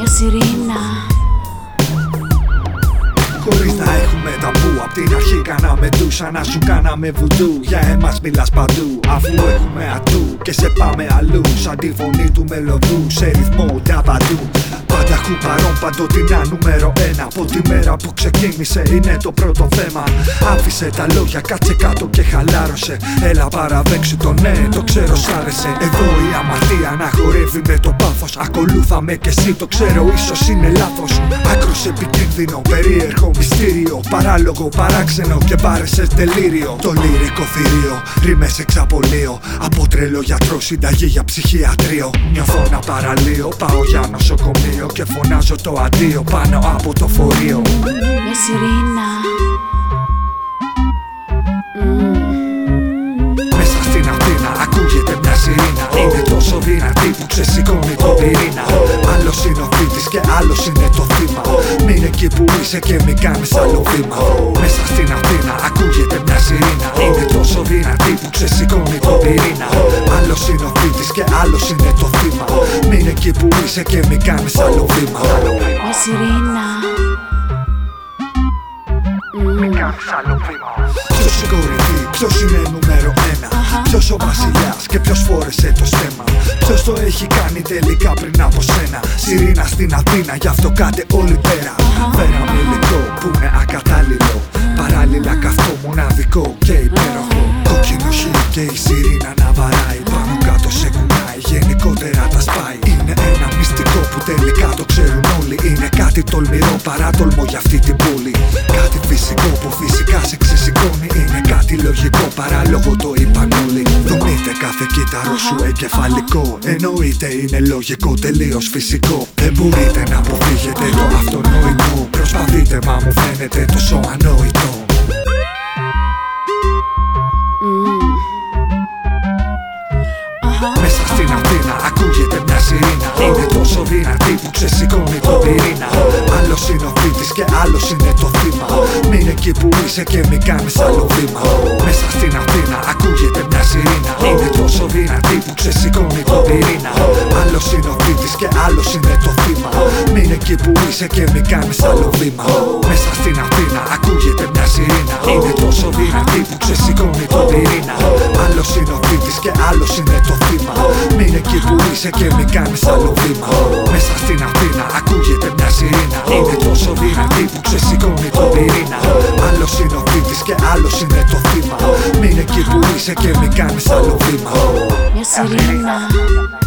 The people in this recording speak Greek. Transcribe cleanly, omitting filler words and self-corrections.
Μια σιρήνα. Χωρίς να έχουμε ταμπού, απ' την αρχή κάναμε του σαν να σου κάναμε βουντού. Για εμάς μιλάς παντού, αφού έχουμε ατού και σε πάμε αλλού. Σαν τη φωνή του μελωδού, σε ρυθμό ταπαντού. Πάντα κουπαρών, παντοτινά νούμερο 1. Από τη μέρα που ξεκίνησε είναι το πρώτο θέμα. Άφησε τα λόγια, κάτσε κάτω και χαλάρωσε. Έλα παραδέξου το ναι, το ξέρω σ' άρεσε. Εδώ η αμαρτία να χορεύει με το πάθος. Ακολούθαμε κι εσύ, το ξέρω ίσως είναι λάθος. Άκρος επικίνδυνο, περίεργο μυστήριο. Παράλογο, παράξενο και βάρεσες τελείριο. Το λυρικό θηρίο, ρήμες εξαπολύω. Από τρελό γιατρό, συνταγή για ψυχιατρίο. Νιώθω ένα παραλίο, πάω για νοσοκομείο και φωνάζω το αντίο πάνω από το φορείο. Μια σιρήνα. Μέσα στην Αθήνα ακούγεται μια σιρήνα. Είναι τόσο δυνατή που ξεσηκώνει τον πυρήνα. Άλλος είναι ο θήτης και άλλος είναι το θύμα. Μείνε εκεί που είσαι και μην κάνεις άλλο βήμα. Μέσα στην Αθήνα ακούγεται μια σιρήνα. Είναι τόσο δυνατή που ξεσηκώνει τον πυρήνα. Άλλος είναι ο θήτης και άλλος είναι το θύμα. Μείνε εκεί που είσαι και μην κάνεις άλλο βήμα. Μια σιρήνα. Μην κάνεις άλλο βήμα. Ποιος η κορυφή, ποιος είναι νούμερο 1. Ποιος ο βασιλιάς και ποιος φόρεσε το στέμμα. Ποιος το έχει κάνει τελικά πριν από σένα. Σιρήνα στην Αθήνα, γι' αυτό κάτε όλοι πέρα. Φέραμε υλικό που είναι ακατάλληλο. Παράλληλα καυτό, μοναδικό και υπέροχο. Κόκκινο χείλη και η σιρήνα να βαράει. Πάνω κάτω σε κουνάει, γενικότερα τα σπάει. Είναι ένα μυστικό που τελικά το ξέρουν όλοι. Είναι κάτι τολμηρό, παράτολμο για αυτή την πόλη. Κάτι φυσικό που φυσικά σε ξεσηκώνει. Είναι κάτι λογικό, παράλογο το είπαν όλοι. Δομείτε κάθε κύτταρο σου εγκεφαλικό. Εννοείται είναι λογικό, τελείως φυσικό. Δεν μπορείτε να αποφύγετε το αυτονόητο. Προσπαθείτε μα μου φαίνεται τόσο ανόητο. Μέσα στην Αθήνα ακούγεται μια σιρήνα. Είναι τόσο δυνατή που ξεσηκώνει τον πυρήνα. Άλλος είναι ο θήτης και άλλος είναι το θύμα. Μείνε εκεί που είσαι και μην κάνεις άλλο βήμα. Μέσα στην Αθήνα ακούγεται μια σιρήνα. Είναι τόσο δυνατή που ξεσηκώνει τον πυρήνα. Άλλος είναι ο θήτης και άλλος είναι το θύμα. Μείνε εκεί που είσαι και μην κάνεις άλλο βήμα. Μέσα στην Αθήνα ακούγεται μια σιρήνα. Είναι τόσο δυνατή που ξεσηκώνει τον πυρήνα. Άλλος είναι ο θήτης και άλλος είναι το θύμα. Μείνε εκεί που είσαι και μην κάνεις άλλο βήμα. Μέσα στην Αθήνα ακούγεται μια σιρήνα. Είναι τόσο δυνατή που ξεσηκώνει τον πυρήνα. Άλλος είναι ο θήτης και άλλος είναι το θύμα. Μείνε εκεί που είσαι και μην κάνεις άλλο βήμα. Μια σιρήνα.